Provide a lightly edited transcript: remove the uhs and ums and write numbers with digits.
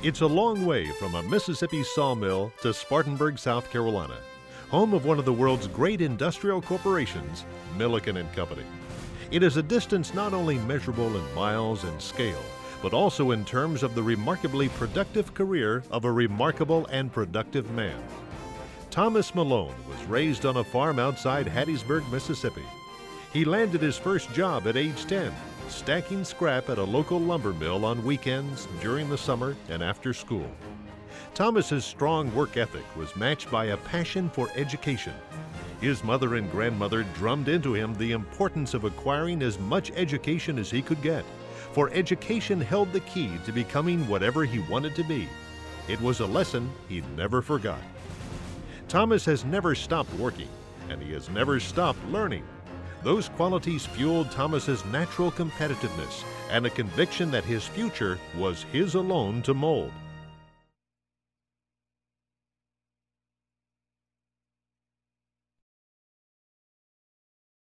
It's a long way from a Mississippi sawmill to Spartanburg, South Carolina, home of one of the world's great industrial corporations, Milliken and Company. It is a distance not only measurable in miles and scale, but also in terms of the remarkably productive career of a remarkable and productive man. Thomas Malone was raised on a farm outside Hattiesburg, Mississippi. He landed his first job at age 10, stacking scrap at a local lumber mill on weekends, during the summer, and after school. Thomas's strong work ethic was matched by a passion for education. His mother and grandmother drummed into him the importance of acquiring as much education as he could get, for education held the key to becoming whatever he wanted to be. It was a lesson he never forgot. Thomas has never stopped working, and he has never stopped learning. Those qualities fueled Thomas's natural competitiveness and a conviction that his future was his alone to mold.